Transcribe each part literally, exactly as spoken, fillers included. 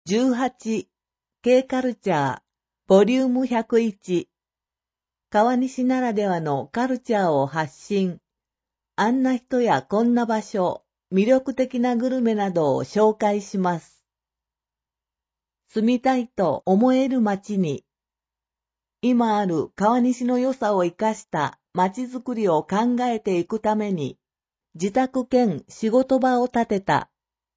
じゅうはち、K カルチャー、ボリュームひゃくいち、川西ならではのカルチャーを発信、あんな人やこんな場所、魅力的なグルメなどを紹介します。住みたいと思える街に、今ある川西の良さを生かした街づくりを考えていくために、自宅兼仕事場を建てた。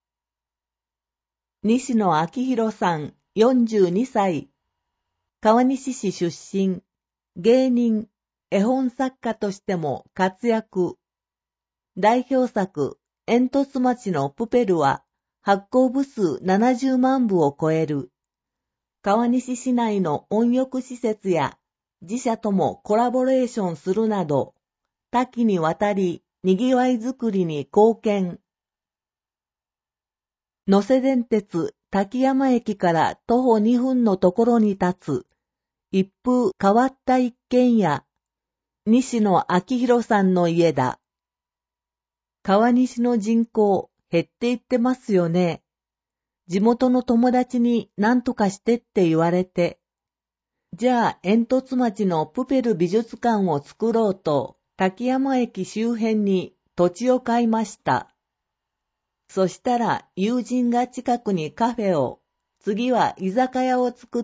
西野昭弘さん、よんじゅうにさい。川西市出身、芸人、絵本作家としても活躍。代表作、煙突町のプペルは発行部数ななじゅうまんぶを超える。川西市内の温浴施設や自社ともコラボレーションするなど、多岐にわたり賑わいづくりに貢献。能勢電鉄滝山駅から徒歩にふんのところに立つ、一風変わった一軒家、西野昭弘さんの家だ。川西の人口減っていってますよね。地元の友達に何とかしてって言われて。じゃあ煙突町のプペル美術館を作ろうと、滝山駅周辺に土地を買いました。そしたら友人が近くにカフェを、次は居酒屋を作って、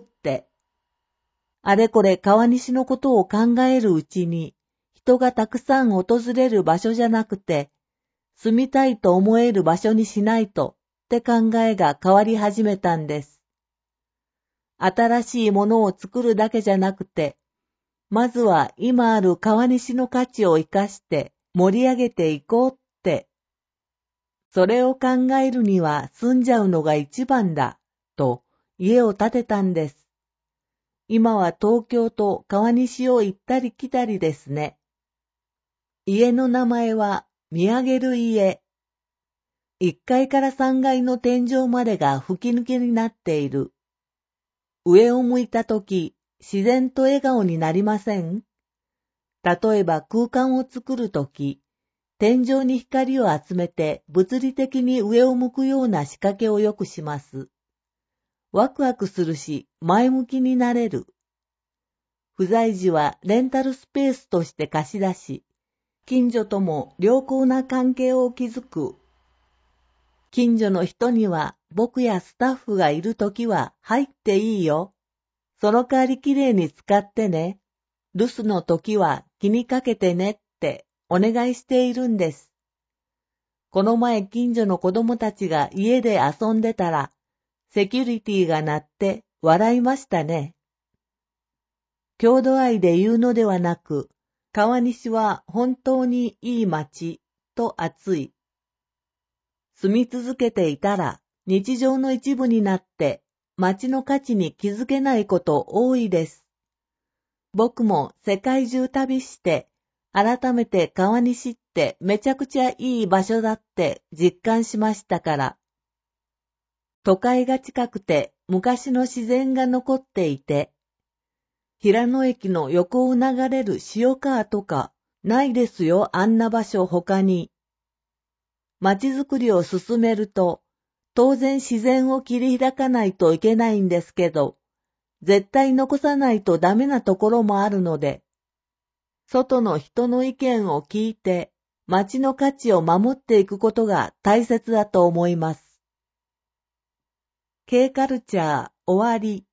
あれこれ川西のことを考えるうちに、人がたくさん訪れる場所じゃなくて、住みたいと思える場所にしないとって考えが変わり始めたんです。新しいものを作るだけじゃなくて、まずは今ある川西の価値を生かして盛り上げていこうって。それを考えるには住んじゃうのが一番だ、と家を建てたんです。今は東京と川西を行ったり来たりですね。家の名前は見上げる家。いっかいからさんがいの天井までが吹き抜けになっている。上を向いたとき、自然と笑顔になりません？例えば空間を作るとき、天井に光を集めて物理的に上を向くような仕掛けをよくします。ワクワクするし、前向きになれる。不在時はレンタルスペースとして貸し出し、近所とも良好な関係を築く。近所の人には僕やスタッフがいるときは入っていいよ。その代わりきれいに使ってね。留守のときは気にかけてねってお願いしているんです。この前近所の子供たちが家で遊んでたら、セキュリティが鳴って笑いましたね。郷土愛で言うのではなく、川西は本当にいい街と熱い。住み続けていたら日常の一部になって街の価値に気づけないこと多いです。僕も世界中旅して改めて川西ってめちゃくちゃいい場所だって実感しましたから。都会が近くて昔の自然が残っていて、平野駅の横を流れる塩川とかないですよ、あんな場所他に。街づくりを進めると、当然自然を切り開かないといけないんですけど、絶対残さないとダメなところもあるので、外の人の意見を聞いて、街の価値を守っていくことが大切だと思います。K カルチャー終わり。